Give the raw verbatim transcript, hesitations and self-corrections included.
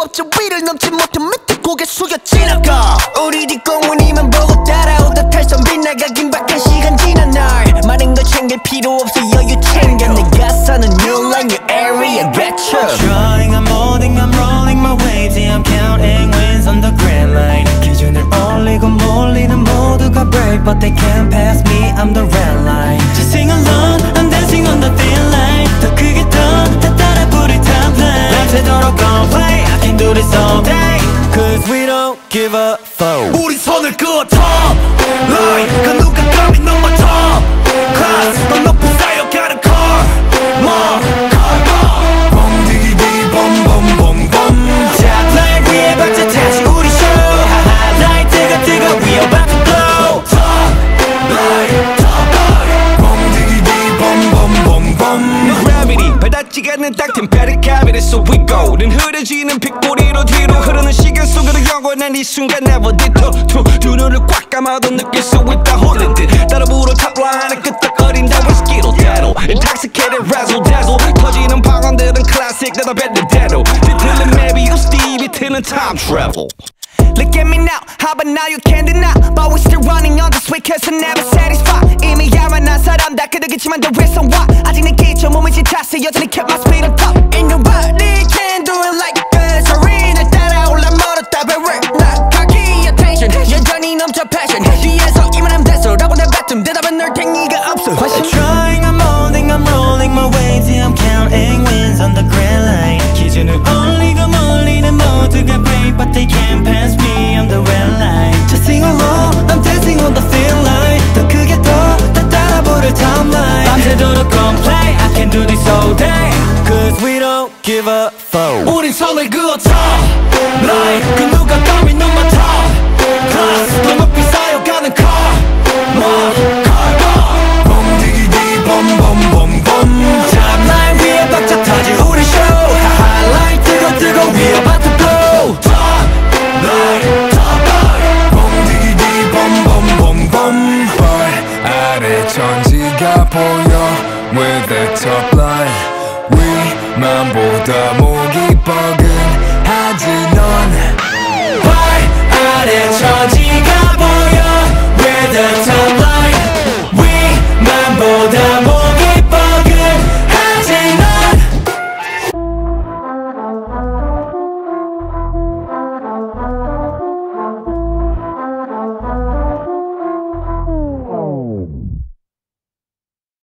없죠 위를 넘지 못해 밑에 고개 숙여 지나가 우리 뒷공문이만 보고 따라오다 탈선 빗나가긴 밖에 시간 지난 날 많은 걸 챙길 필요 없어 여유 챙겨 내가 사는 new line new area get you Trying I'm holding I'm rolling my waves yeah, I'm counting wins on the grand line 기준을 올리고 몰리는 모두가 break but they can't pass me I'm the red line Just sing along I'm dancing on the thin line 더 크게 더 따라 부를 top line 밤새도록 gon' play I can do this all day Cause we don't give a fuck 우리 손을 그어 top line 그 누가 감히 넘어 top class 더 높은 쌓여가는 car more car more bom디기디 bombombom Top line 위에 박자 다시 우리 show 하하 라이트가 뜨거 we about to blow top line top line bom디기디 bombombom Gravity 발닿지가 않는 딱 템페리 cavity so we go 는 흐려지는 빗꼬리로 뒤로 흐르는 시간 속으로 영원한 이 순간 never detour 두 눈을 꽉 감아도 느낄 수 있다 홀린 듯 따라 불어 탑라인에 끄떡거린다 whiskey로 대로 Intoxicated razzle dazzle 터지는 방언들은 classic 나도 뱉는대로 뒤틀린 maybe you Stevie 틀린 time travel Look at me now, how about now you can't deny But we still running on this way cause I'm never satisfied 이미 야만한 사람 다 그득이지만 the reason why 아직 내 기초 몸을 지탔어 여전히 kept my speed on top Ain't nobody can do it like us 어린을 따라올라 멀었다 but we're not cocky attention 여전히 넘쳐 passion 뒤에서 이만하면 됐어 라고 내 뱉음 대답은 널 탱이가 없어 I'm trying I'm holding I'm rolling my waves yeah, I'm counting wins on the grand line 기준을 올리고 몰리는 모두가 break but they can't pass me I'm the red line Just sing along I'm dancing on the thin line 더 크게 더 따라 부를 top line 밤새도록 gon' play I can do this all day Cause we don't give a fuck 우린 손을 그어 top line 그 누가 감히